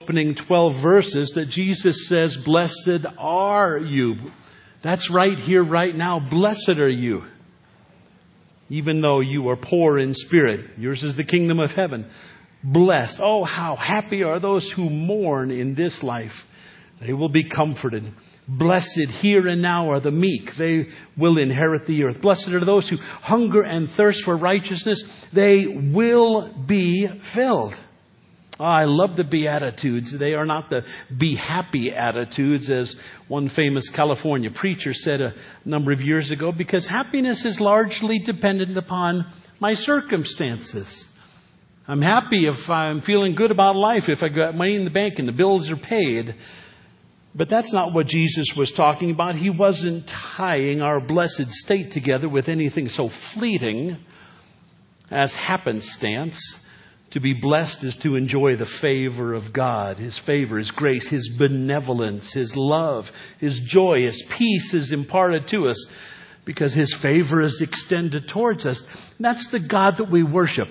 opening 12 verses that Jesus says, blessed are you. That's right here, right now. Blessed are you. Even though you are poor in spirit, yours is the kingdom of heaven. Blessed. Oh, how happy are those who mourn in this life. They will be comforted. Blessed here and now are the meek. They will inherit the earth. Blessed are those who hunger and thirst for righteousness. They will be filled. Oh, I love the Beatitudes. They are not the be happy attitudes, as one famous California preacher said a number of years ago, because happiness is largely dependent upon my circumstances. I'm happy if I'm feeling good about life, if I got money in the bank and the bills are paid. But that's not what Jesus was talking about. He wasn't tying our blessed state together with anything so fleeting as happenstance. To be blessed is to enjoy the favor of God, His favor, His grace, His benevolence, His love, His joy, His peace is imparted to us because His favor is extended towards us. That's the God that we worship.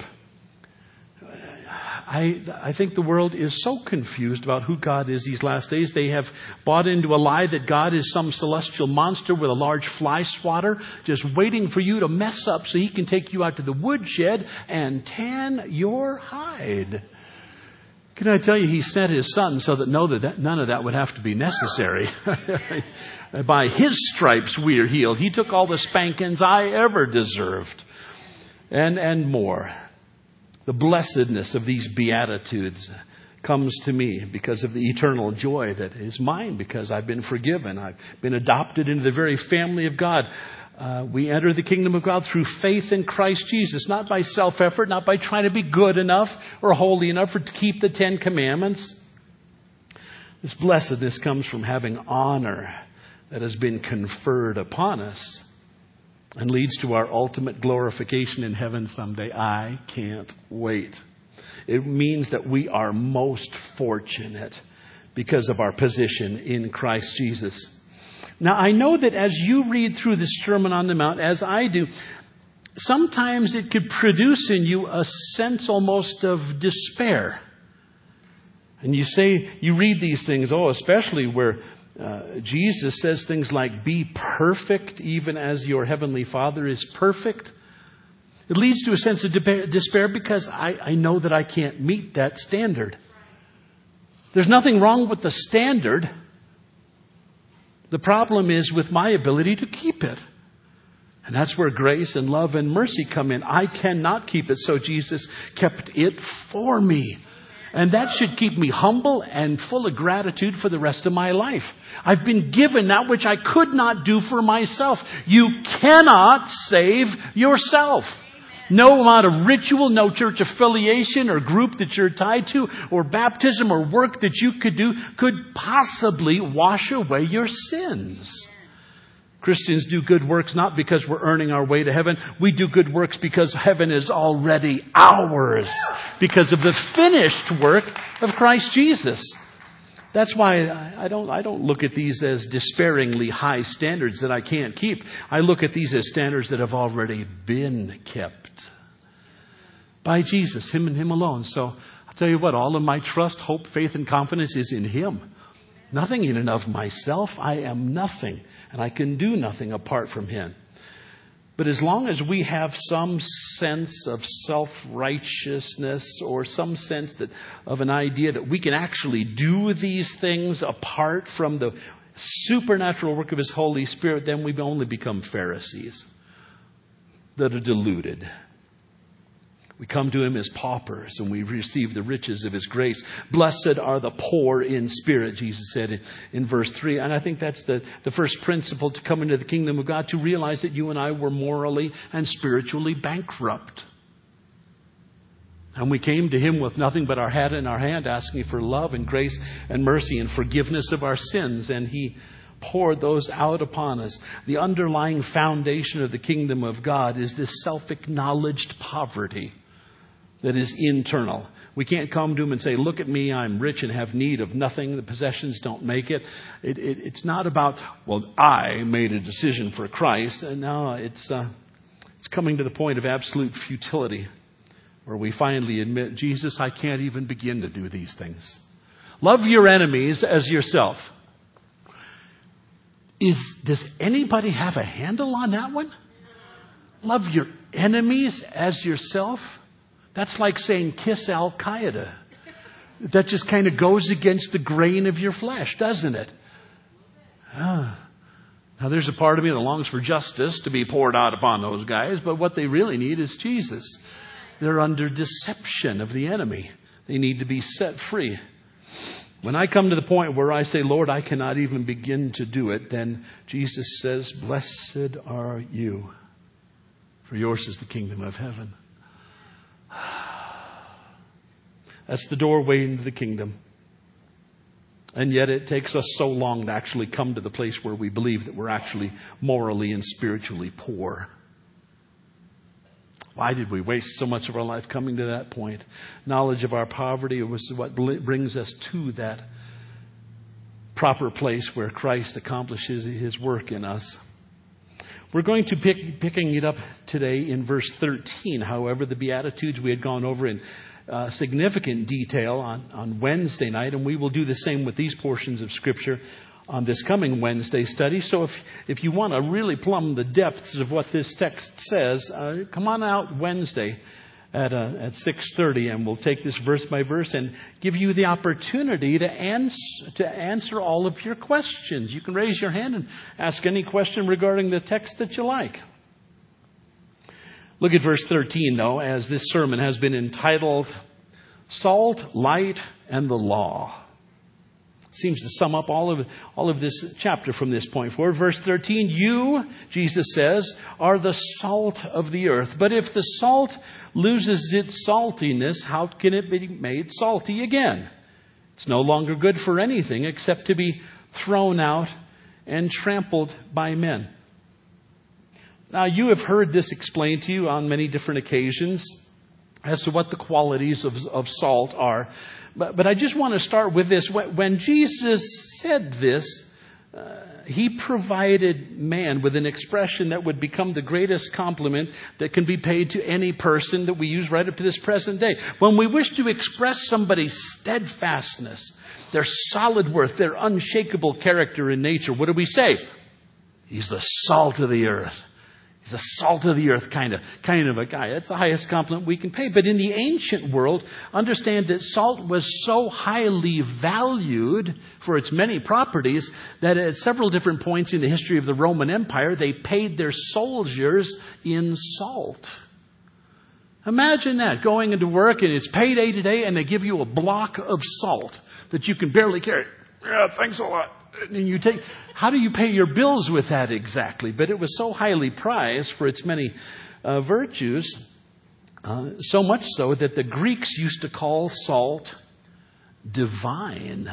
I think the world is so confused about who God is these last days. They have bought into a lie that God is some celestial monster with a large fly swatter just waiting for you to mess up so He can take you out to the woodshed and tan your hide. Can I tell you, He sent His Son so that none of that would have to be necessary. By His stripes we are healed. He took all the spankings I ever deserved and more. The blessedness of these Beatitudes comes to me because of the eternal joy that is mine because I've been forgiven. I've been adopted into the very family of God. We enter the kingdom of God through faith in Christ Jesus, not by self-effort, not by trying to be good enough or holy enough to keep the 10 Commandments. This blessedness comes from having honor that has been conferred upon us and leads to our ultimate glorification in heaven someday. I can't wait. It means that we are most fortunate because of our position in Christ Jesus. Now, I know that as you read through the Sermon on the Mount, as I do, sometimes it could produce in you a sense almost of despair. And you read these things, especially where Jesus says things like, be perfect even as your heavenly Father is perfect. It leads to a sense of despair because I know that I can't meet that standard. There's nothing wrong with the standard. The problem is with my ability to keep it. And that's where grace and love and mercy come in. I cannot keep it, so Jesus kept it for me. And that should keep me humble and full of gratitude for the rest of my life. I've been given that which I could not do for myself. You cannot save yourself. No amount of ritual, no church affiliation or group that you're tied to, or baptism or work that you could do could possibly wash away your sins. Christians do good works not because we're earning our way to heaven. We do good works because heaven is already ours. Because of the finished work of Christ Jesus. That's why I don't look at these as despairingly high standards that I can't keep. I look at these as standards that have already been kept by Jesus, Him and Him alone. So I'll tell you what, all of my trust, hope, faith, and confidence is in Him. Nothing in and of myself. I am nothing. And I can do nothing apart from Him. But as long as we have some sense of self-righteousness or some sense of an idea that we can actually do these things apart from the supernatural work of His Holy Spirit, then we only become Pharisees that are deluded. We come to Him as paupers and we receive the riches of His grace. Blessed are the poor in spirit, Jesus said in verse 3. And I think that's the first principle to come into the kingdom of God, to realize that you and I were morally and spiritually bankrupt. And we came to Him with nothing but our hat in our hand, asking for love and grace and mercy and forgiveness of our sins. And He poured those out upon us. The underlying foundation of the kingdom of God is this self-acknowledged poverty that is internal. We can't come to Him and say, look at me, I'm rich and have need of nothing. The possessions don't make it. It's not about, I made a decision for Christ. And no, it's coming to the point of absolute futility where we finally admit, Jesus, I can't even begin to do these things. Love your enemies as yourself. Does anybody have a handle on that one? Love your enemies as yourself? That's like saying kiss Al-Qaeda. That just kind of goes against the grain of your flesh, doesn't it? Now, there's a part of me that longs for justice to be poured out upon those guys, but what they really need is Jesus. They're under deception of the enemy. They need to be set free. When I come to the point where I say, Lord, I cannot even begin to do it, then Jesus says, blessed are you, for yours is the kingdom of heaven. That's the doorway into the kingdom. And yet it takes us so long to actually come to the place where we believe that we're actually morally and spiritually poor. Why did we waste so much of our life coming to that point? Knowledge of our poverty was what brings us to that proper place where Christ accomplishes His work in us. We're going to picking it up today in verse 13. However, the Beatitudes we had gone over in significant detail on Wednesday night, and we will do the same with these portions of Scripture on this coming Wednesday study. So if you want to really plumb the depths of what this text says, come on out Wednesday at 6:30, and we'll take this verse by verse and give you the opportunity to answer all of your questions. You can raise your hand and ask any question regarding the text that you like. Look at verse 13, though, as this sermon has been entitled, Salt, Light, and the Law. Seems to sum up all of this chapter from this point forward. Verse 13, you, Jesus says, are the salt of the earth. But if the salt loses its saltiness, how can it be made salty again? It's no longer good for anything except to be thrown out and trampled by men. Now, you have heard this explained to you on many different occasions as to what the qualities of salt are. But I just want to start with this. When Jesus said this, He provided man with an expression that would become the greatest compliment that can be paid to any person that we use right up to this present day. When we wish to express somebody's steadfastness, their solid worth, their unshakable character in nature, what do we say? He's the salt of the earth. He's a salt of the earth kind of a guy. That's the highest compliment we can pay. But in the ancient world, understand that salt was so highly valued for its many properties that at several different points in the history of the Roman Empire, they paid their soldiers in salt. Imagine that, going into work and it's payday today and they give you a block of salt that you can barely carry. Yeah, thanks a lot. And how do you pay your bills with that exactly? But it was so highly prized for its many virtues, so much so that the Greeks used to call salt divine.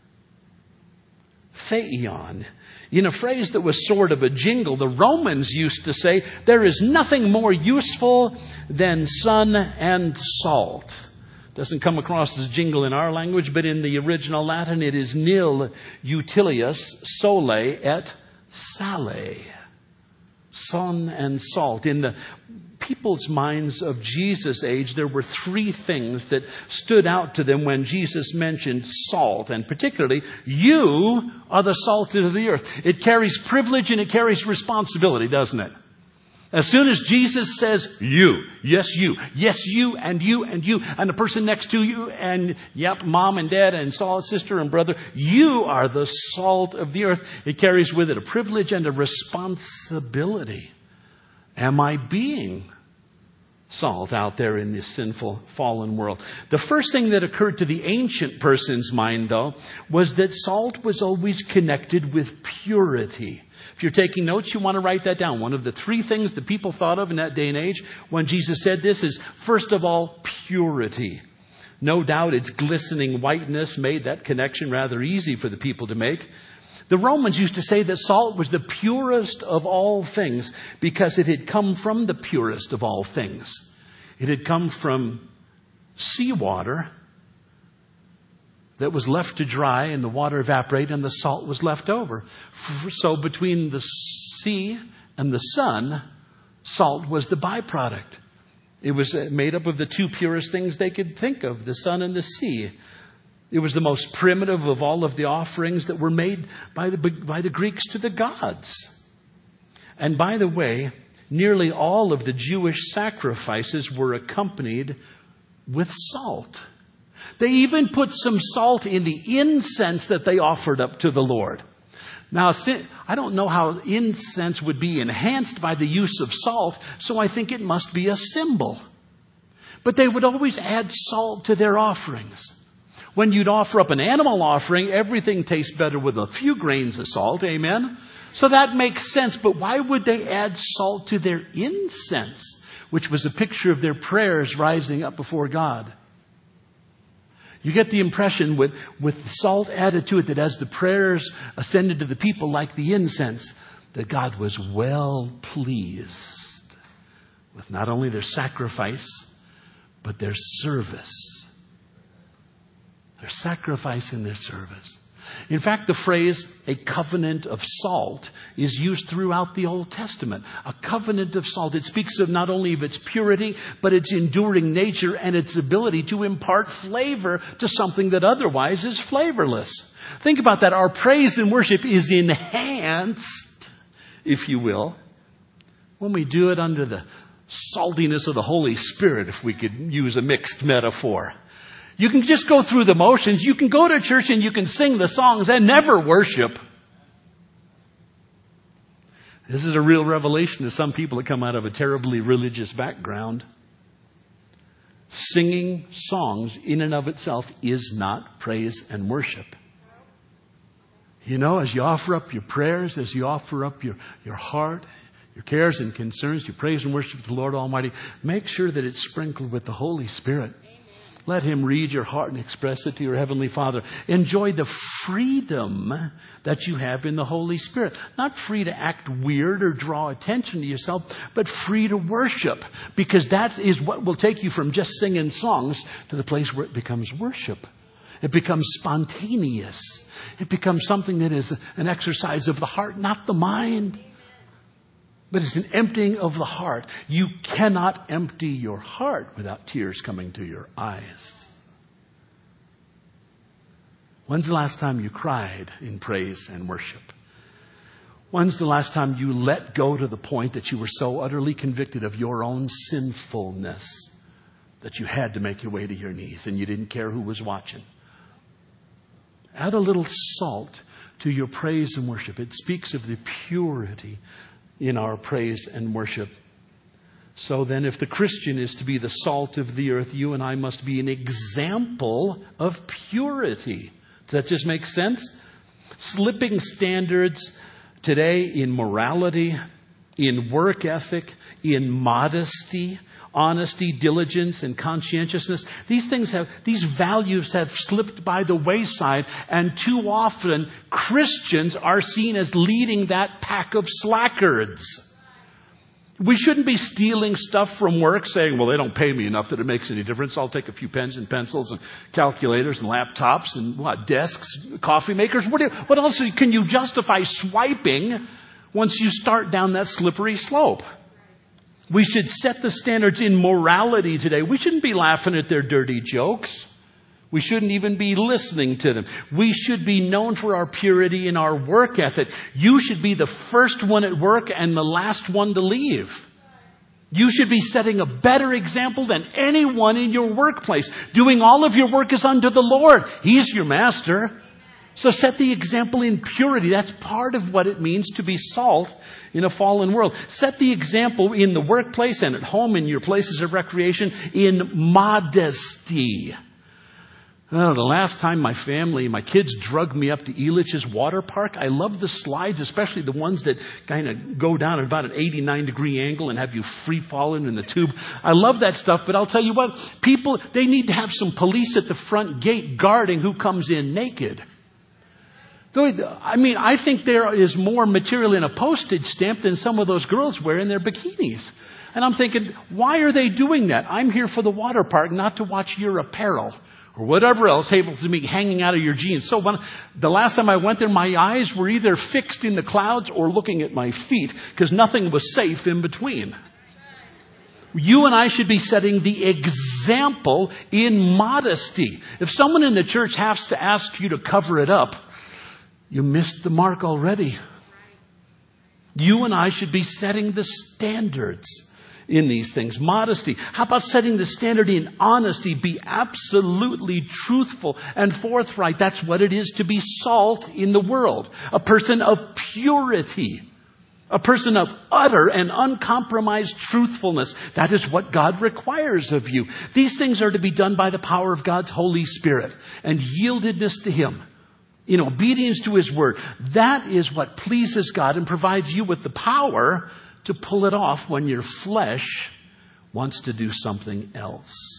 Theon. In a phrase that was sort of a jingle, the Romans used to say, there is nothing more useful than sun and salt. Doesn't come across as a jingle in our language, but in the original Latin it is nil utilius sole et sale. Sun and salt. In the people's minds of Jesus' age, there were three things that stood out to them when Jesus mentioned salt. And particularly, you are the salt of the earth. It carries privilege and it carries responsibility, doesn't it? As soon as Jesus says, you, yes, you, and you, and you, and the person next to you, and yep, mom and dad, and sister and brother, you are the salt of the earth. It carries with it a privilege and a responsibility. Am I being salt out there in this sinful, fallen world? The first thing that occurred to the ancient person's mind, though, was that salt was always connected with purity. If you're taking notes, you want to write that down. One of the three things that people thought of in that day and age when Jesus said this is, first of all, purity. No doubt its glistening whiteness made that connection rather easy for the people to make. The Romans used to say that salt was the purest of all things because it had come from the purest of all things. It had come from seawater that was left to dry and the water evaporated and the salt was left over. So between the sea and the sun, salt was the byproduct. It was made up of the two purest things they could think of, the sun and the sea. It was the most primitive of all of the offerings that were made by the Greeks to the gods. And by the way, nearly all of the Jewish sacrifices were accompanied with salt. They even put some salt in the incense that they offered up to the Lord. Now, I don't know how incense would be enhanced by the use of salt, so I think it must be a symbol. But they would always add salt to their offerings. When you'd offer up an animal offering, everything tastes better with a few grains of salt, amen? So that makes sense, but why would they add salt to their incense, which was a picture of their prayers rising up before God? You get the impression with salt added to it that as the prayers ascended to the people like the incense, that God was well pleased with not only their sacrifice, but their service. Their sacrifice and their service. In fact, the phrase, a covenant of salt, is used throughout the Old Testament. A covenant of salt. It speaks of not only of its purity, but its enduring nature and its ability to impart flavor to something that otherwise is flavorless. Think about that. Our praise and worship is enhanced, if you will, when we do it under the saltiness of the Holy Spirit, if we could use a mixed metaphor. You can just go through the motions. You can go to church and you can sing the songs and never worship. This is a real revelation to some people that come out of a terribly religious background. Singing songs in and of itself is not praise and worship. You know, as you offer up your prayers, as you offer up your heart, your cares and concerns, your praise and worship to the Lord Almighty, make sure that it's sprinkled with the Holy Spirit. Let Him read your heart and express it to your Heavenly Father. Enjoy the freedom that you have in the Holy Spirit. Not free to act weird or draw attention to yourself, but free to worship. Because that is what will take you from just singing songs to the place where it becomes worship. It becomes spontaneous. It becomes something that is an exercise of the heart, not the mind. But it's an emptying of the heart. You cannot empty your heart without tears coming to your eyes. When's the last time you cried in praise and worship? When's the last time you let go to the point that you were so utterly convicted of your own sinfulness that you had to make your way to your knees and you didn't care who was watching? Add a little salt to your praise and worship. It speaks of the purity in our praise and worship. So then, if the Christian is to be the salt of the earth, you and I must be an example of purity. Does that just make sense? Slipping standards today in morality, in work ethic, in modesty, honesty, diligence, and conscientiousness. These values have slipped by the wayside, and too often Christians are seen as leading that pack of slackers. We shouldn't be stealing stuff from work, saying, well, they don't pay me enough that it makes any difference. I'll take a few pens and pencils and calculators and laptops and desks, coffee makers. What else can you justify swiping once you start down that slippery slope? We should set the standards in morality today. We shouldn't be laughing at their dirty jokes. We shouldn't even be listening to them. We should be known for our purity and our work ethic. You should be the first one at work and the last one to leave. You should be setting a better example than anyone in your workplace. Doing all of your work is unto the Lord. He's your master. So set the example in purity. That's part of what it means to be salt in a fallen world. Set the example in the workplace and at home, in your places of recreation, in modesty. Oh, the last time my kids drugged me up to Elitch's water park, I love the slides, especially the ones that kind of go down at about an 89-degree angle and have you free falling in the tube. I love that stuff, but I'll tell you what, people, they need to have some police at the front gate guarding who comes in naked. I think there is more material in a postage stamp than some of those girls wear in their bikinis. And I'm thinking, why are they doing that? I'm here for the water park, not to watch your apparel or whatever else happens to be hanging out of your jeans. So the last time I went there, my eyes were either fixed in the clouds or looking at my feet because nothing was safe in between. You and I should be setting the example in modesty. If someone in the church has to ask you to cover it up, you missed the mark already. You and I should be setting the standards in these things. Modesty. How about setting the standard in honesty? Be absolutely truthful and forthright. That's what it is to be salt in the world. A person of purity. A person of utter and uncompromised truthfulness. That is what God requires of you. These things are to be done by the power of God's Holy Spirit and yieldedness to Him. In obedience to His Word. That is what pleases God and provides you with the power to pull it off when your flesh wants to do something else.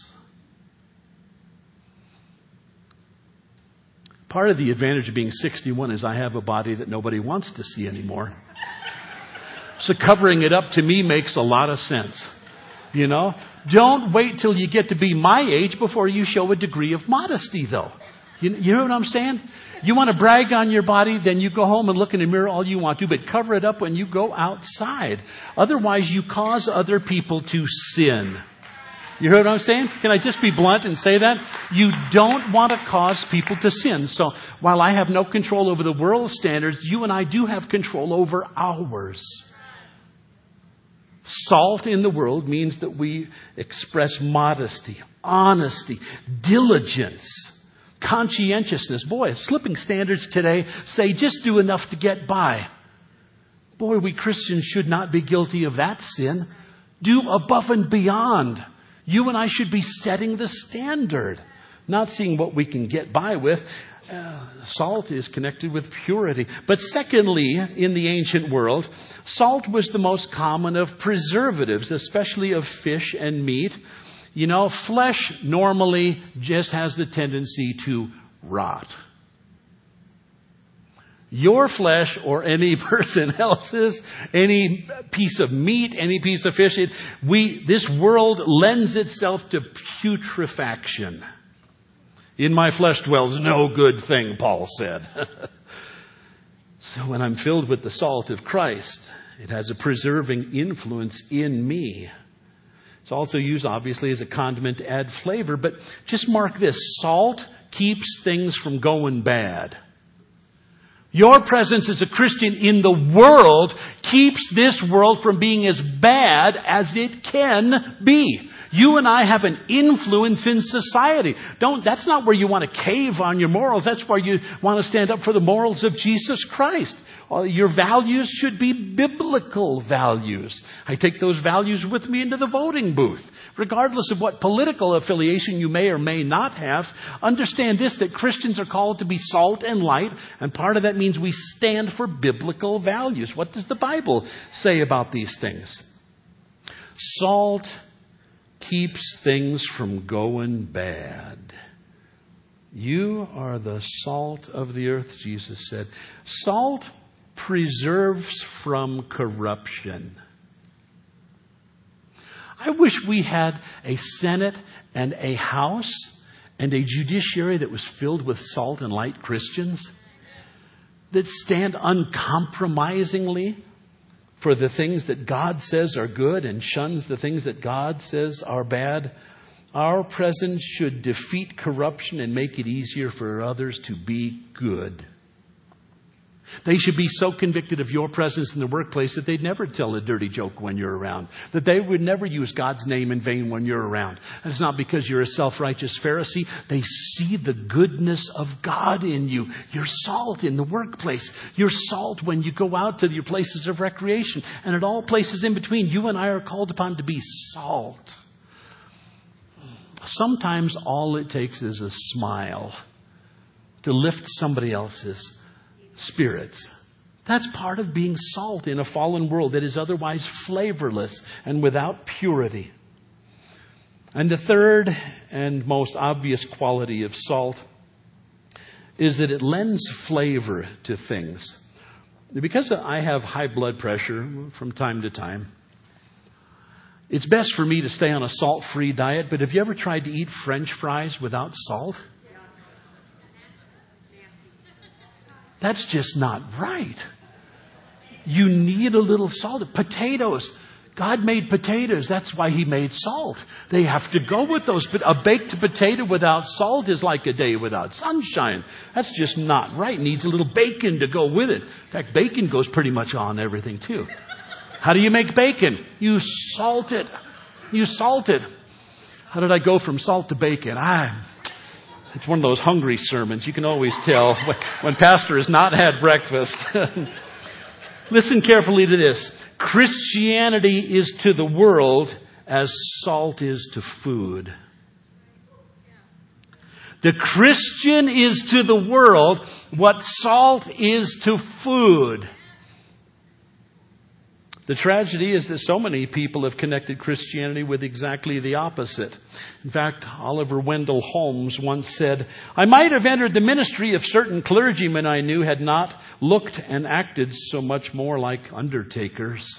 Part of the advantage of being 61 is I have a body that nobody wants to see anymore. So covering it up to me makes a lot of sense. You know? Don't wait till you get to be my age before you show a degree of modesty, though. You know what I'm saying? You want to brag on your body, then you go home and look in the mirror all you want to, but cover it up when you go outside. Otherwise, you cause other people to sin. You heard what I'm saying? Can I just be blunt and say that? You don't want to cause people to sin. So while I have no control over the world's standards, you and I do have control over ours. Salt in the world means that we express modesty, honesty, diligence, conscientiousness. Boy, slipping standards today say just do enough to get by. Boy, we Christians should not be guilty of that sin. Do above and beyond. You and I should be setting the standard, not seeing what we can get by with. Salt is connected with purity. But secondly, in the ancient world, salt was the most common of preservatives, especially of fish and meat. You know, flesh normally just has the tendency to rot. Your flesh or any person else's, any piece of meat, any piece of fish, this world lends itself to putrefaction. In my flesh dwells no good thing, Paul said. So when I'm filled with the salt of Christ, it has a preserving influence in me. It's also used, obviously, as a condiment to add flavor. But just mark this. Salt keeps things from going bad. Your presence as a Christian in the world keeps this world from being as bad as it can be. You and I have an influence in society. That's not where you want to cave on your morals. That's where you want to stand up for the morals of Jesus Christ. Your values should be biblical values. I take those values with me into the voting booth. Regardless of what political affiliation you may or may not have, understand this, that Christians are called to be salt and light, and part of that means we stand for biblical values. What does the Bible say about these things? Salt keeps things from going bad. You are the salt of the earth, Jesus said. Salt preserves from corruption. I wish we had a Senate and a House and a judiciary that was filled with salt and light Christians that stand uncompromisingly for the things that God says are good and shuns the things that God says are bad. Our presence should defeat corruption and make it easier for others to be good. They should be so convicted of your presence in the workplace that they'd never tell a dirty joke when you're around. That they would never use God's name in vain when you're around. That's not because you're a self-righteous Pharisee. They see the goodness of God in you. You're salt in the workplace. You're salt when you go out to your places of recreation. And at all places in between, you and I are called upon to be salt. Sometimes all it takes is a smile to lift somebody else's spirits. That's part of being salt in a fallen world that is otherwise flavorless and without purity. And the third and most obvious quality of salt is that it lends flavor to things. Because I have high blood pressure from time to time, it's best for me to stay on a salt-free diet. But have you ever tried to eat French fries without salt? That's just not right. You need a little salt. Potatoes God made potatoes. That's why He made salt. They have to go with those. But a baked potato without salt is like a day without sunshine. That's just not right. It needs a little bacon to go with it. In fact, bacon goes pretty much on everything too. How do you make bacon? You salt it. You salt it. How did I go from salt to bacon? It's one of those hungry sermons. You can always tell when pastor has not had breakfast. Listen carefully to this. Christianity is to the world as salt is to food. The Christian is to the world what salt is to food. The tragedy is that so many people have connected Christianity with exactly the opposite. In fact, Oliver Wendell Holmes once said, "I might have entered the ministry if certain clergymen I knew had not looked and acted so much more like undertakers."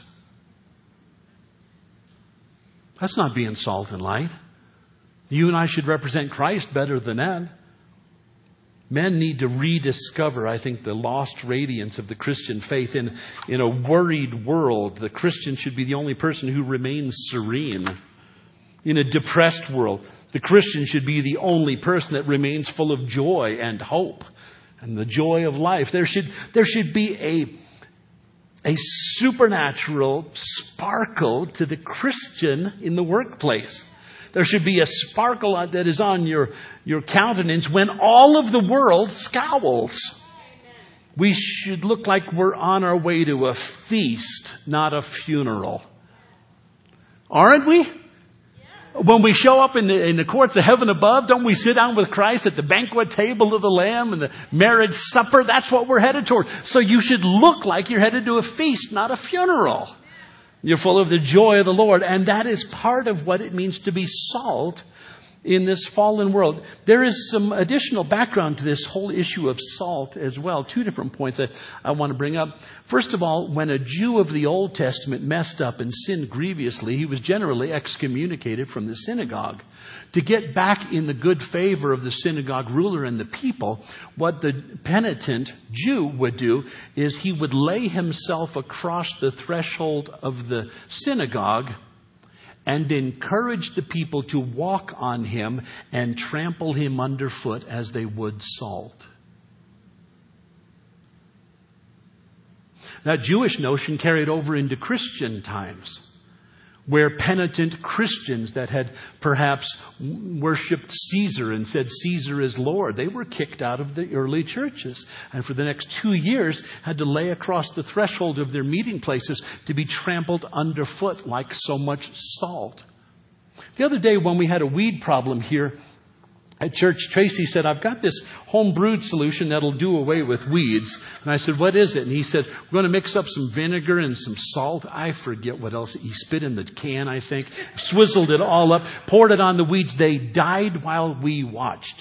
That's not being salt and light. You and I should represent Christ better than that. Men need to rediscover, I think, the lost radiance of the Christian faith. In a worried world, the Christian should be the only person who remains serene. In a depressed world, the Christian should be the only person that remains full of joy and hope and the joy of life. There should be a supernatural sparkle to the Christian in the workplace. There should be a sparkle that is on your countenance when all of the world scowls. We should look like we're on our way to a feast, not a funeral. Aren't we? When we show up in the courts of heaven above, don't we sit down with Christ at the banquet table of the Lamb and the marriage supper? That's what we're headed toward. So you should look like you're headed to a feast, not a funeral. You're full of the joy of the Lord. And that is part of what it means to be salt in this fallen world. There is some additional background to this whole issue of salt as well. Two different points that I want to bring up. First of all, when a Jew of the Old Testament messed up and sinned grievously, he was generally excommunicated from the synagogue. To get back in the good favor of the synagogue ruler and the people, what the penitent Jew would do is he would lay himself across the threshold of the synagogue and encourage the people to walk on him and trample him underfoot as they would salt. That Jewish notion carried over into Christian times, where penitent Christians that had perhaps worshipped Caesar and said Caesar is Lord, they were kicked out of the early churches. And for the next 2 years had to lay across the threshold of their meeting places to be trampled underfoot like so much salt. The other day when we had a weed problem here at church, Tracy said, "I've got this home brewed solution that'll do away with weeds." And I said, "What is it?" And he said, "We're going to mix up some vinegar and some salt." I forget what else. He spit in the can, I think, swizzled it all up, poured it on the weeds. They died while we watched.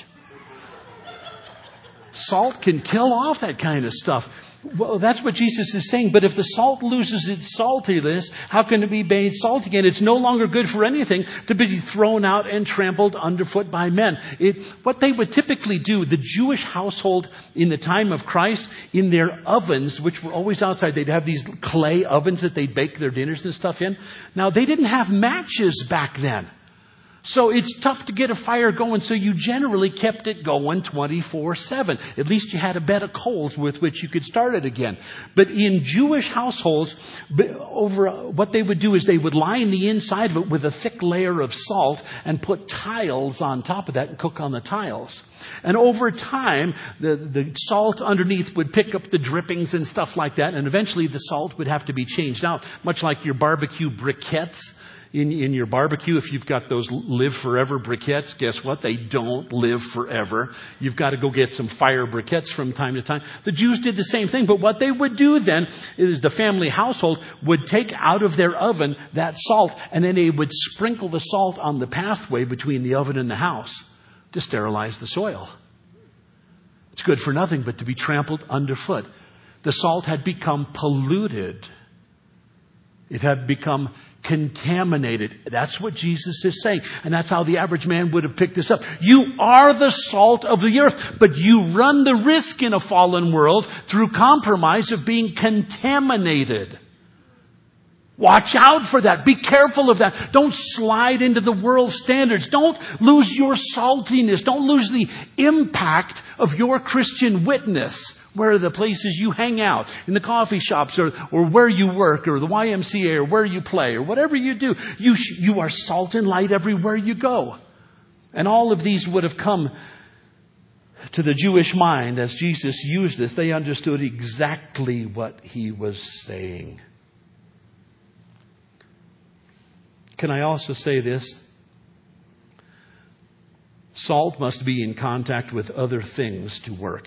Salt can kill off that kind of stuff. Well, that's what Jesus is saying. But if the salt loses its saltiness, how can it be made salt again? It's no longer good for anything to be thrown out and trampled underfoot by men. What they would typically do, the Jewish household in the time of Christ, in their ovens, which were always outside, they'd have these clay ovens that they'd bake their dinners and stuff in. Now, they didn't have matches back then. So it's tough to get a fire going, so you generally kept it going 24/7. At least you had a bed of coals with which you could start it again. But in Jewish households, what they would do is they would line the inside of it with a thick layer of salt and put tiles on top of that and cook on the tiles. And over time, the salt underneath would pick up the drippings and stuff like that, and eventually the salt would have to be changed out, much like your barbecue briquettes. In your barbecue, if you've got those live forever briquettes, guess what? They don't live forever. You've got to go get some fire briquettes from time to time. The Jews did the same thing, but what they would do then is the family household would take out of their oven that salt, and then they would sprinkle the salt on the pathway between the oven and the house to sterilize the soil. It's good for nothing but to be trampled underfoot. The salt had become polluted. It had become contaminated. That's what Jesus is saying. And that's how the average man would have picked this up. You are the salt of the earth, but you run the risk in a fallen world through compromise of being contaminated. Watch out for that. Be careful of that. Don't slide into the world's standards. Don't lose your saltiness. Don't lose the impact of your Christian witness. Where are the places you hang out? In the coffee shops or where you work or the YMCA or where you play or whatever you do. You are salt and light everywhere you go. And all of these would have come to the Jewish mind as Jesus used this. They understood exactly what he was saying. Can I also say this? Salt must be in contact with other things to work.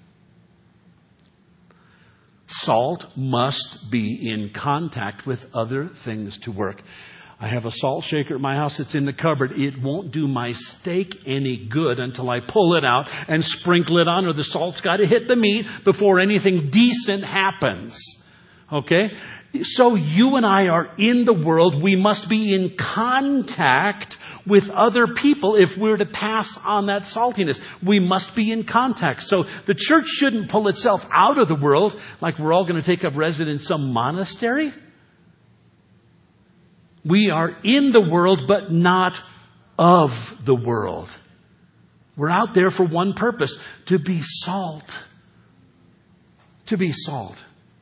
Salt must be in contact with other things to work. I have a salt shaker at my house. It's in the cupboard. It won't do my steak any good until I pull it out and sprinkle it on, or the salt's got to hit the meat before anything decent happens. Okay? So you and I are in the world. We must be in contact with other people if we're to pass on that saltiness. We must be in contact. So the church shouldn't pull itself out of the world like we're all going to take up residence in some monastery. We are in the world, but not of the world. We're out there for one purpose, to be salt. To be salt.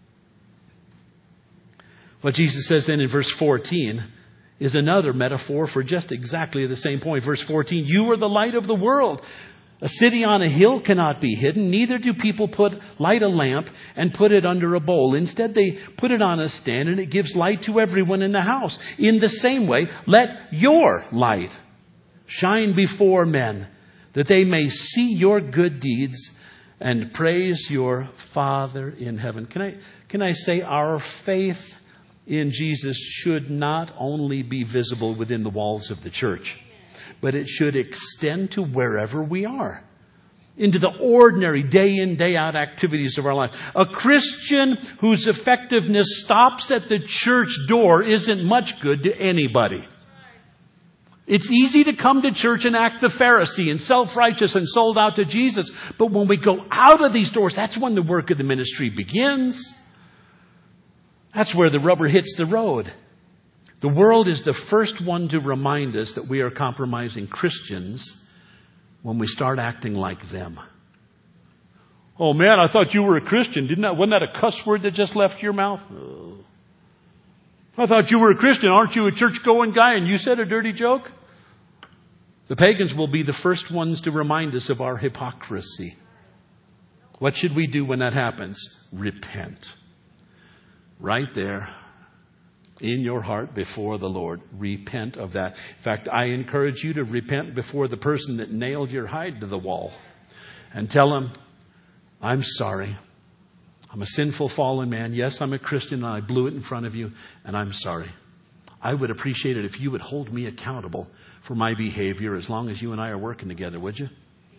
What Jesus says then in verse 14 is another metaphor for just exactly the same point. Verse 14, you are the light of the world. A city on a hill cannot be hidden. Neither do people light a lamp and put it under a bowl. Instead, they put it on a stand and it gives light to everyone in the house. In the same way, let your light shine before men, that they may see your good deeds and praise your Father in heaven. Can I say our faith in Jesus should not only be visible within the walls of the church, but it should extend to wherever we are, into the ordinary day in, day out activities of our life. A Christian whose effectiveness stops at the church door isn't much good to anybody. It's easy to come to church and act the Pharisee and self-righteous and sold out to Jesus. But when we go out of these doors, that's when the work of the ministry begins. That's where the rubber hits the road. The world is the first one to remind us that we are compromising Christians when we start acting like them. Oh man, I thought you were a Christian. Wasn't that a cuss word that just left your mouth? Oh. I thought you were a Christian. Aren't you a church-going guy and you said a dirty joke? The pagans will be the first ones to remind us of our hypocrisy. What should we do when that happens? Repent. Right there in your heart before the Lord. Repent of that. In fact, I encourage you to repent before the person that nailed your hide to the wall. And tell him, I'm sorry. I'm a sinful, fallen man. Yes, I'm a Christian and I blew it in front of you, and I'm sorry. I would appreciate it if you would hold me accountable for my behavior as long as you and I are working together, would you?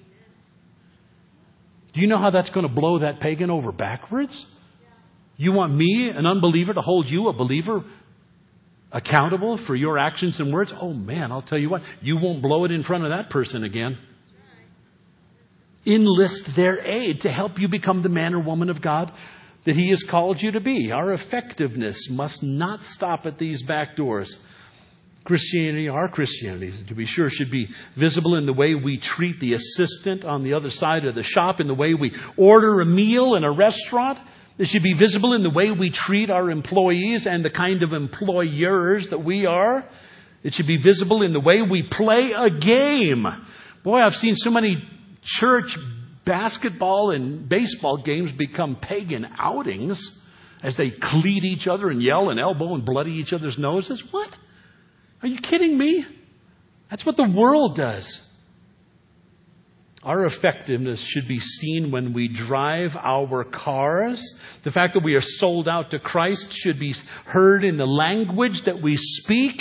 Do you know how that's going to blow that pagan over backwards? You want me, an unbeliever, to hold you, a believer, accountable for your actions and words? Oh man, I'll tell you what, you won't blow it in front of that person again. Enlist their aid to help you become the man or woman of God that He has called you to be. Our effectiveness must not stop at these back doors. Our Christianity, to be sure, should be visible in the way we treat the assistant on the other side of the shop, in the way we order a meal in a restaurant. It should be visible in the way we treat our employees and the kind of employers that we are. It should be visible in the way we play a game. Boy, I've seen so many church basketball and baseball games become pagan outings as they cleat each other and yell and elbow and bloody each other's noses. What? Are you kidding me? That's what the world does. Our effectiveness should be seen when we drive our cars. The fact that we are sold out to Christ should be heard in the language that we speak.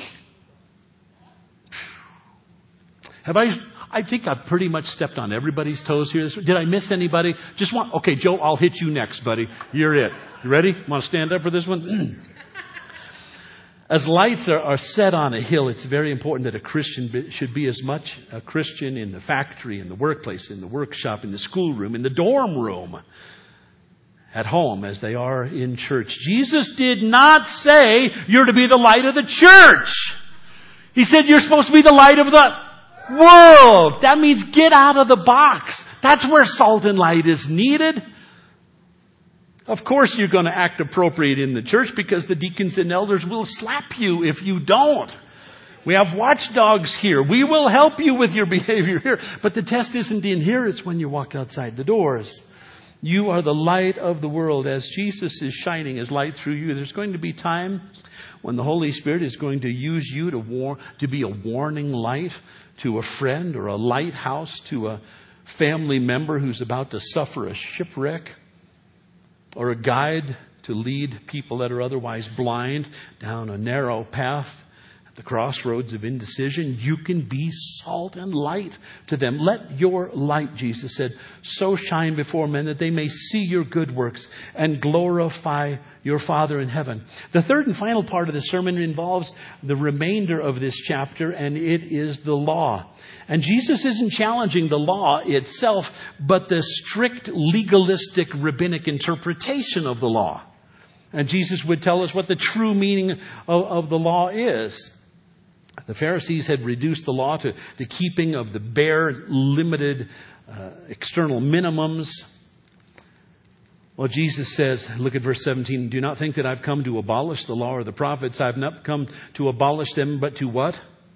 I think I've pretty much stepped on everybody's toes here. Did I miss anybody? Okay, Joe, I'll hit you next, buddy. You're it. You ready? Want to stand up for this one? As lights are set on a hill, it's very important that a Christian should be as much a Christian in the factory, in the workplace, in the workshop, in the schoolroom, in the dorm room, at home as they are in church. Jesus did not say you're to be the light of the church. He said you're supposed to be the light of the world. That means get out of the box. That's where salt and light is needed. Of course you're going to act appropriate in the church because the deacons and elders will slap you if you don't. We have watchdogs here. We will help you with your behavior here. But the test isn't in here. It's when you walk outside the doors. You are the light of the world. As Jesus is shining His light through you, there's going to be times when the Holy Spirit is going to use you to be a warning light to a friend or a lighthouse to a family member who's about to suffer a shipwreck, or a guide to lead people that are otherwise blind down a narrow path at the crossroads of indecision. You can be salt and light to them. Let your light, Jesus said, so shine before men that they may see your good works and glorify your Father in heaven. The third and final part of the sermon involves the remainder of this chapter, and it is the law. And Jesus isn't challenging the law itself, but the strict legalistic rabbinic interpretation of the law. And Jesus would tell us what the true meaning of the law is. The Pharisees had reduced the law to the keeping of the bare, limited external minimums. Well, Jesus says, look at verse 17, do not think that I've come to abolish the law or the prophets. I've not come to abolish them, but to what?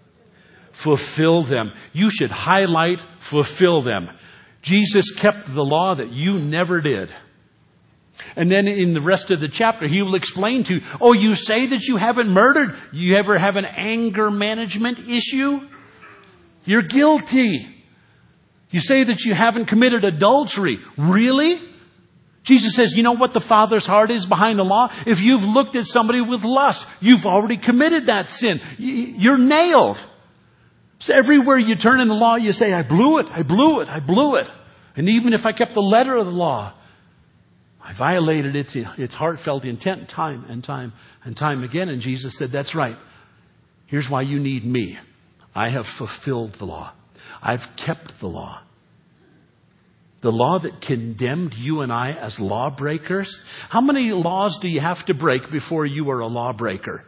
Fulfill them. You should highlight fulfill them. Jesus kept the law that you never did. And then in the rest of the chapter, He will explain to you, oh, you say that you haven't murdered. You ever have an anger management issue? You're guilty. You say that you haven't committed adultery. Really? Jesus says, you know what the Father's heart is behind the law? If you've looked at somebody with lust, you've already committed that sin. You're nailed. So everywhere you turn in the law, you say, I blew it, I blew it, I blew it. And even if I kept the letter of the law, I violated its heartfelt intent time and time again. And Jesus said, that's right. Here's why you need me. I have fulfilled the law. I've kept the law. The law that condemned you and I as lawbreakers. How many laws do you have to break before you are a lawbreaker?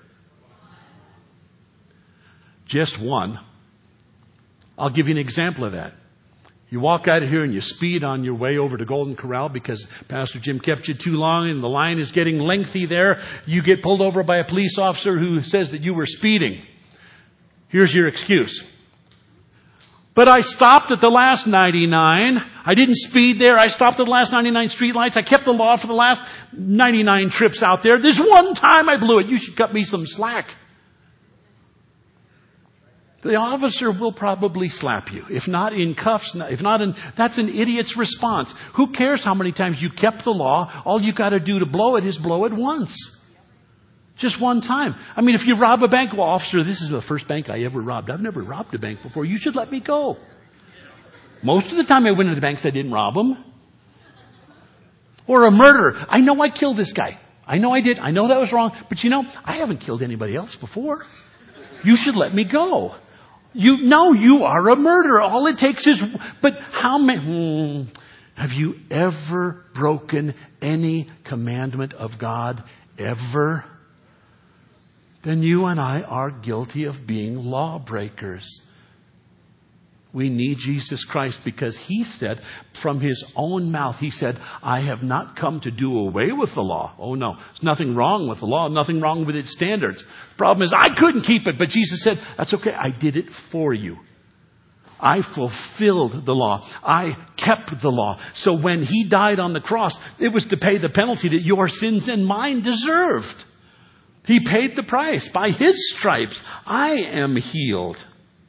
Just one. I'll give you an example of that. You walk out of here and you speed on your way over to Golden Corral because Pastor Jim kept you too long and the line is getting lengthy there. You get pulled over by a police officer who says that you were speeding. Here's your excuse. But I stopped at the last 99. I didn't speed there. I stopped at the last 99 streetlights. I kept the law for the last 99 trips out there. This one time I blew it. You should cut me some slack. The officer will probably slap you. If not in cuffs, that's an idiot's response. Who cares how many times you kept the law? All you got to do to blow it is blow it once. Just one time. I mean, if you rob a bank, well, officer, this is the first bank I ever robbed. I've never robbed a bank before. You should let me go. Most of the time I went into banks, I didn't rob them. Or a murderer. I know I killed this guy. I know I did. I know that was wrong. But you know, I haven't killed anybody else before. You should let me go. You are a murderer. All it takes is, but how many, have you ever broken any commandment of God ever? Then you and I are guilty of being lawbreakers. We need Jesus Christ because He said from His own mouth, He said, I have not come to do away with the law. Oh no, there's nothing wrong with the law, nothing wrong with its standards. The problem is I couldn't keep it, but Jesus said, that's okay, I did it for you. I fulfilled the law. I kept the law. So when He died on the cross, it was to pay the penalty that your sins and mine deserved. He paid the price. By His stripes, I am healed.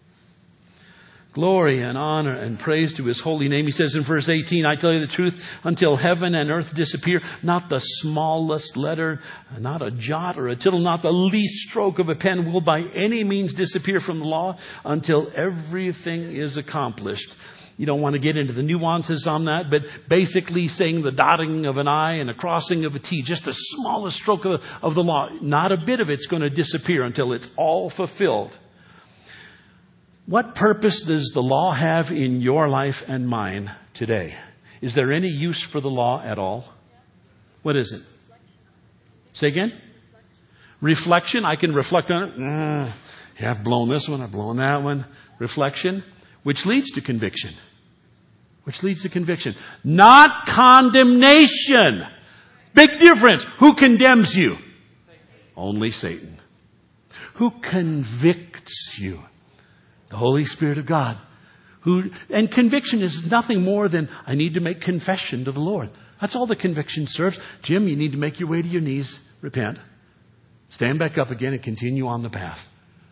Glory and honor and praise to His holy name. He says in verse 18, I tell you the truth, until heaven and earth disappear, not the smallest letter, not a jot or a tittle, not the least stroke of a pen will by any means disappear from the law until everything is accomplished. You don't want to get into the nuances on that, but basically saying the dotting of an I and a crossing of a T, just the smallest stroke of the law, not a bit of it's going to disappear until it's all fulfilled. What purpose does the law have in your life and mine today? Is there any use for the law at all? What is it? Say again? Reflection. I can reflect on it. Yeah, I've blown this one. I've blown that one. Reflection, which leads to conviction. Which leads to conviction. Not condemnation. Big difference. Who condemns you? Only Satan. Who convicts you? The Holy Spirit of God. And conviction is nothing more than, I need to make confession to the Lord. That's all the conviction serves. Jim, you need to make your way to your knees, repent, stand back up again, and continue on the path.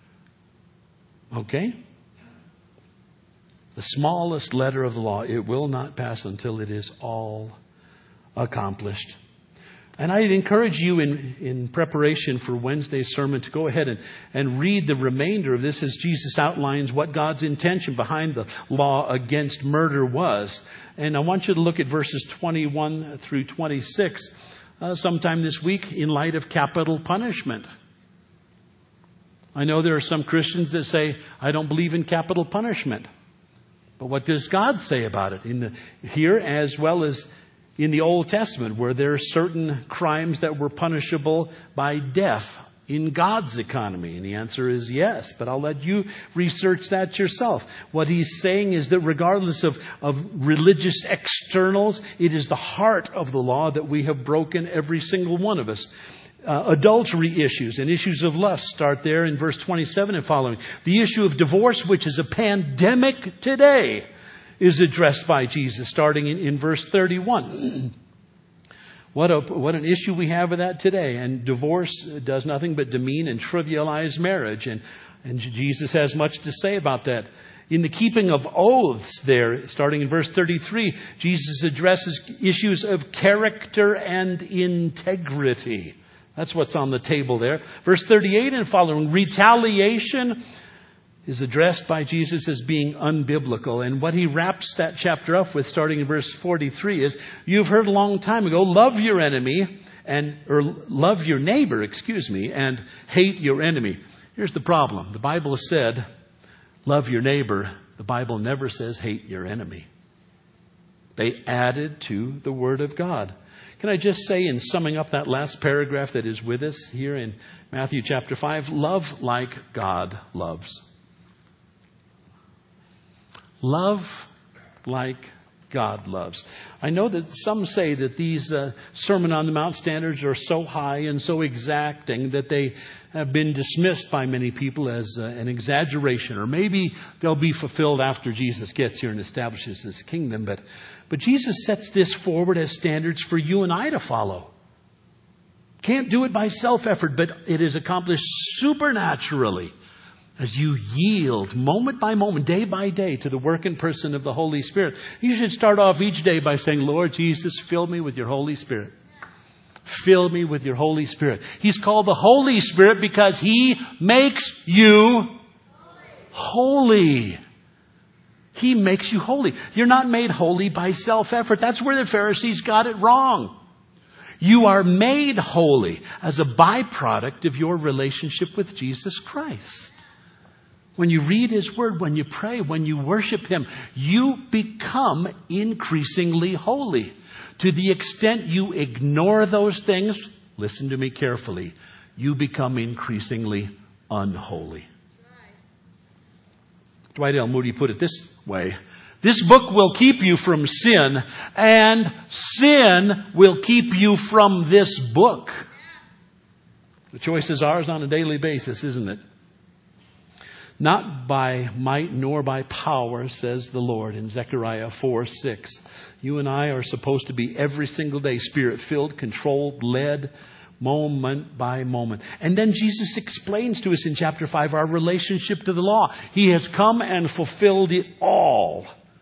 Okay? The smallest letter of the law, it will not pass until it is all accomplished. And I'd encourage you in preparation for Wednesday's sermon to go ahead and read the remainder of this as Jesus outlines what God's intention behind the law against murder was. And I want you to look at verses 21 through 26 sometime this week in light of capital punishment. I know there are some Christians that say, I don't believe in capital punishment. But what does God say about it? Here as well as in the Old Testament, where there are certain crimes that were punishable by death in God's economy? And the answer is yes, but I'll let you research that yourself. What he's saying is that regardless of religious externals, it is the heart of the law that we have broken, every single one of us. Adultery issues and issues of lust start there in verse 27 and following. The issue of divorce, which is a pandemic today, is addressed by Jesus starting in verse 31. What an issue we have with that today. And divorce does nothing but demean and trivialize marriage. And Jesus has much to say about that. In the keeping of oaths there, starting in verse 33, Jesus addresses issues of character and integrity. That's what's on the table there. Verse 38 and following, retaliation is addressed by Jesus as being unbiblical. And what he wraps that chapter up with, starting in verse 43, is, you've heard a long time ago, love your enemy, or love your neighbor, and hate your enemy. Here's the problem. The Bible said, love your neighbor. The Bible never says hate your enemy. They added to the Word of God. Can I just say, in summing up that last paragraph that is with us here in Matthew chapter 5, love like God loves. Love like God loves. I know that some say that these Sermon on the Mount standards are so high and so exacting that they have been dismissed by many people as an exaggeration, or maybe they'll be fulfilled after Jesus gets here and establishes His kingdom. But Jesus sets this forward as standards for you and I to follow. Can't do it by self-effort, but it is accomplished supernaturally as you yield moment by moment, day by day, to the work and person of the Holy Spirit. You should start off each day by saying, Lord Jesus, fill me with your Holy Spirit. Fill me with your Holy Spirit. He's called the Holy Spirit because He makes you holy. He makes you holy. You're not made holy by self-effort. That's where the Pharisees got it wrong. You are made holy as a byproduct of your relationship with Jesus Christ. When you read His Word, when you pray, when you worship Him, you become increasingly holy. To the extent you ignore those things, listen to me carefully, you become increasingly unholy. Dwight L. Moody put it this way: this book will keep you from sin, and sin will keep you from this book. The choice is ours on a daily basis, isn't it? Not by might nor by power, says the Lord in Zechariah 4:6. You and I are supposed to be every single day Spirit-filled, controlled, led, moment by moment. And then Jesus explains to us in chapter 5 our relationship to the law. He has come and fulfilled it all.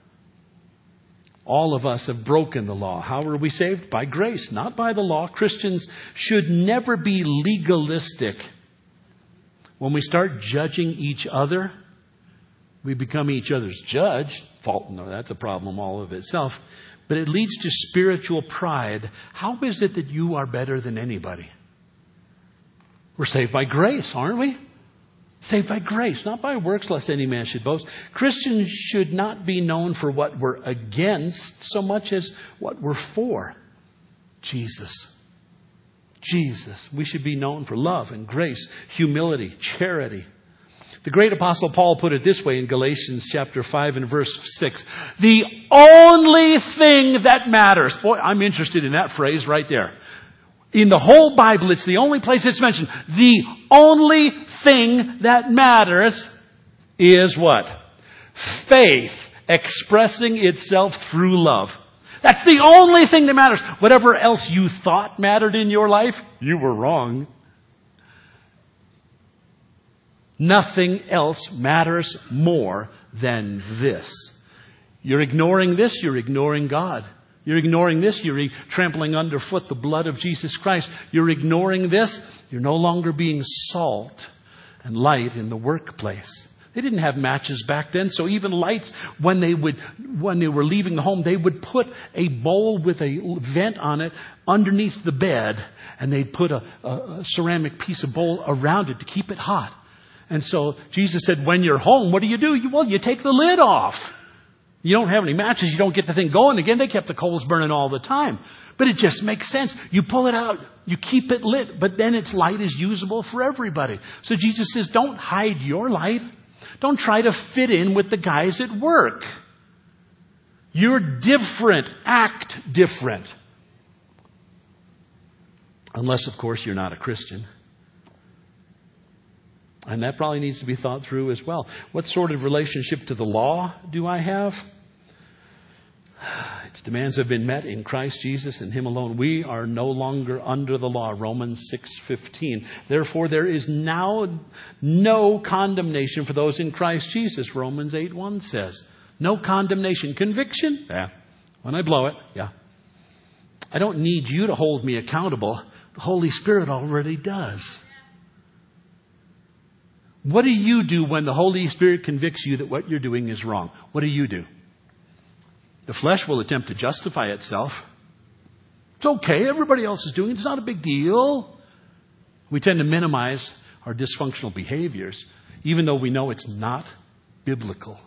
All of us have broken the law. How are we saved? By grace, not by the law. Christians should never be legalistic. When we start judging each other, we become each other's judge. Fault, no, that's a problem all of itself. But it leads to spiritual pride. How is it that you are better than anybody? We're saved by grace, aren't we? Saved by grace, not by works, lest any man should boast. Christians should not be known for what we're against so much as what we're for. Jesus. Jesus. We should be known for love and grace, humility, charity. The great apostle Paul put it this way in Galatians chapter 5 and verse 6. The only thing that matters. Boy, I'm interested in that phrase right there. In the whole Bible, it's the only place it's mentioned. The only thing that matters is what? Faith expressing itself through love. That's the only thing that matters. Whatever else you thought mattered in your life, you were wrong. Nothing else matters more than this. You're ignoring this, you're ignoring God. You're ignoring this, you're trampling underfoot the blood of Jesus Christ. You're ignoring this, you're no longer being salt and light in the workplace. They didn't have matches back then, so even lights, when they were leaving the home, they would put a bowl with a vent on it underneath the bed, and they'd put a ceramic piece of bowl around it to keep it hot. And so Jesus said, when you're home, what do? You take the lid off. You don't have any matches. You don't get the thing going again. They kept the coals burning all the time. But it just makes sense. You pull it out. You keep it lit. But then its light is usable for everybody. So Jesus says, don't hide your light. Don't try to fit in with the guys at work. You're different. Act different. Unless, of course, you're not a Christian. And that probably needs to be thought through as well. What sort of relationship to the law do I have? Its demands have been met in Christ Jesus and Him alone. We are no longer under the law. Romans 6:15. Therefore, there is now no condemnation for those in Christ Jesus. Romans 8:1 says. No condemnation. Conviction? Yeah. When I blow it? Yeah. I don't need you to hold me accountable. The Holy Spirit already does. What do you do when the Holy Spirit convicts you that what you're doing is wrong? What do? The flesh will attempt to justify itself. It's okay. Everybody else is doing it. It's not a big deal. We tend to minimize our dysfunctional behaviors, even though we know it's not biblical.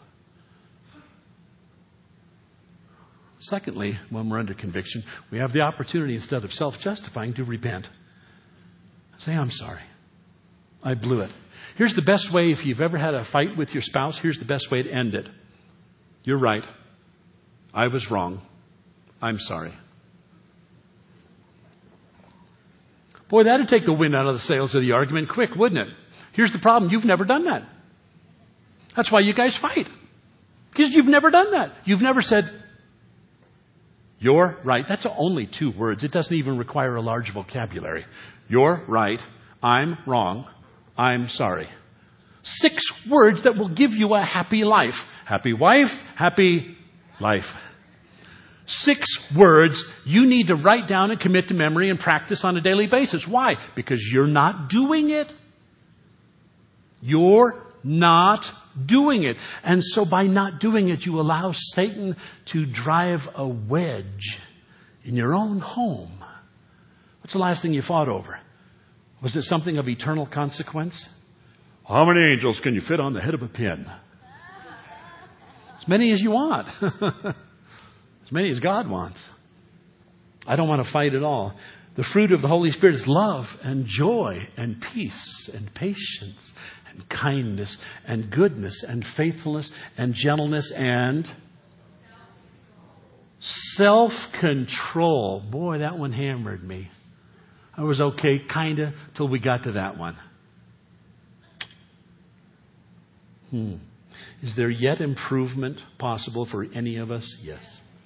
Secondly, when we're under conviction, we have the opportunity, instead of self-justifying, to repent. Say, I'm sorry. I blew it. Here's the best way, if you've ever had a fight with your spouse, here's the best way to end it. You're right. I was wrong. I'm sorry. Boy, that'd take the wind out of the sails of the argument quick, wouldn't it? Here's the problem. You've never done that. That's why you guys fight. Because you've never done that. You've never said, you're right. That's only 2 words. It doesn't even require a large vocabulary. You're right. I'm wrong. I'm sorry. 6 words that will give you a happy life. Happy wife, happy life. 6 words you need to write down and commit to memory and practice on a daily basis. Why? Because you're not doing it. You're not doing it. And so by not doing it, you allow Satan to drive a wedge in your own home. What's the last thing you fought over? Was it something of eternal consequence? How many angels can you fit on the head of a pin? As many as you want. As many as God wants. I don't want to fight at all. The fruit of the Holy Spirit is love and joy and peace and patience and kindness and goodness and faithfulness and gentleness and self-control. Boy, that one hammered me. I was okay, kind of, till we got to that one. Is there yet improvement possible for any of us? Yes.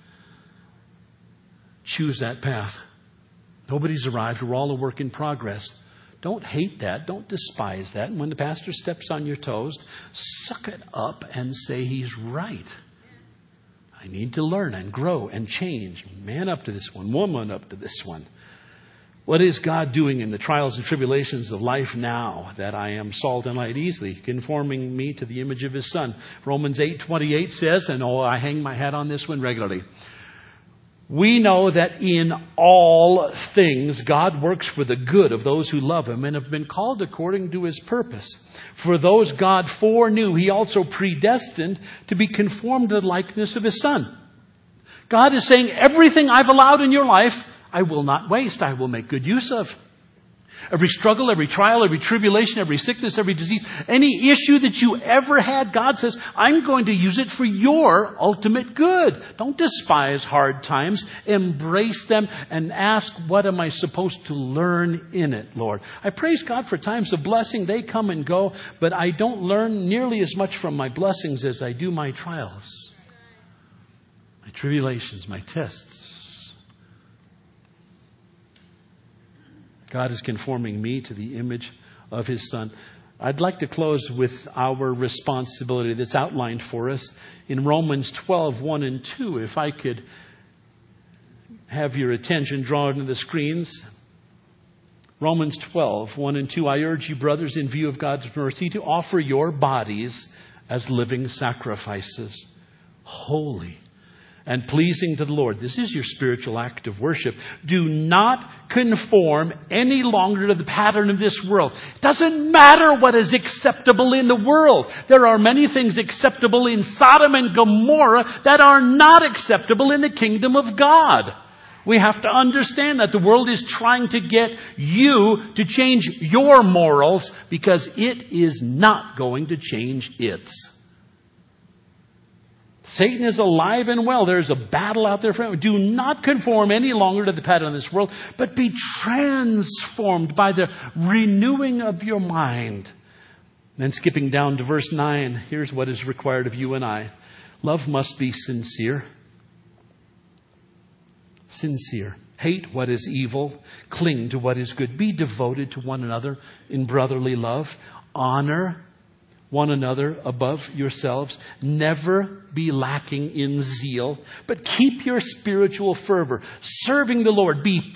Choose that path. Nobody's arrived. We're all a work in progress. Don't hate that. Don't despise that. And when the pastor steps on your toes, suck it up and say he's right. I need to learn and grow and change. Man up to this one. Woman up to this one. What is God doing in the trials and tribulations of life now that I am salt and light easily, conforming me to the image of His Son? Romans 8:28 says, and I hang my hat on this one regularly. We know that in all things God works for the good of those who love Him and have been called according to His purpose. For those God foreknew, He also predestined to be conformed to the likeness of His Son. God is saying, everything I've allowed in your life, I will not waste. I will make good use of. Every struggle, every trial, every tribulation, every sickness, every disease, any issue that you ever had, God says, I'm going to use it for your ultimate good. Don't despise hard times. Embrace them and ask, what am I supposed to learn in it, Lord? I praise God for times of blessing. They come and go, but I don't learn nearly as much from my blessings as I do my trials, my tribulations, my tests. God is conforming me to the image of His Son. I'd like to close with our responsibility that's outlined for us in Romans 12, 1 and 2. If I could have your attention drawn to the screens. Romans 12, 1 and 2. I urge you, brothers, in view of God's mercy, to offer your bodies as living sacrifices, holy and pleasing to the Lord. This is your spiritual act of worship. Do not conform any longer to the pattern of this world. It doesn't matter what is acceptable in the world. There are many things acceptable in Sodom and Gomorrah that are not acceptable in the kingdom of God. We have to understand that the world is trying to get you to change your morals because it is not going to change its. Satan is alive and well. There's a battle out there for him. Do not conform any longer to the pattern of this world, but be transformed by the renewing of your mind. Then skipping down to verse 9, here's what is required of you and I. Love must be sincere. Sincere. Hate what is evil. Cling to what is good. Be devoted to one another in brotherly love. Honor one another above yourselves. Never be lacking in zeal, but keep your spiritual fervor, serving the Lord. Be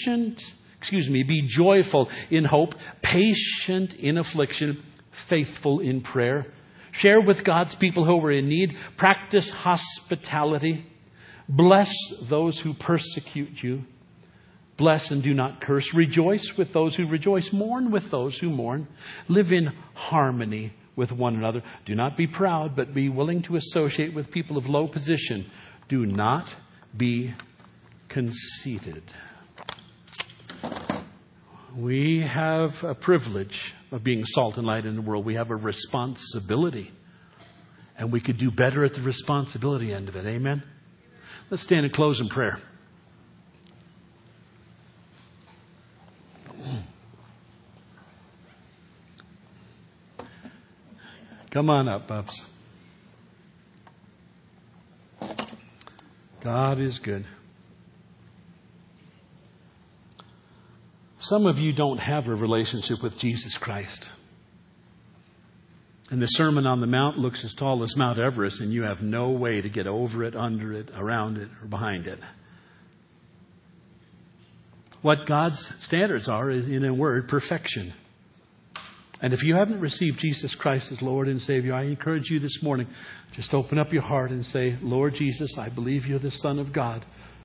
joyful in hope, patient in affliction, faithful in prayer. Share with God's people who are in need. Practice hospitality. Bless those who persecute you. Bless and do not curse. Rejoice with those who rejoice. Mourn with those who mourn. Live in harmony with one another. Do not be proud, but be willing to associate with people of low position. Do not be conceited. We have a privilege of being salt and light in the world. We have a responsibility. And we could do better at the responsibility end of it. Amen? Let's stand and close in prayer. Come on up, Bubs. God is good. Some of you don't have a relationship with Jesus Christ. And the Sermon on the Mount looks as tall as Mount Everest, and you have no way to get over it, under it, around it, or behind it. What God's standards are is, in a word, perfection. And if you haven't received Jesus Christ as Lord and Savior, I encourage you this morning, just open up your heart and say, Lord Jesus, I believe you're the Son of God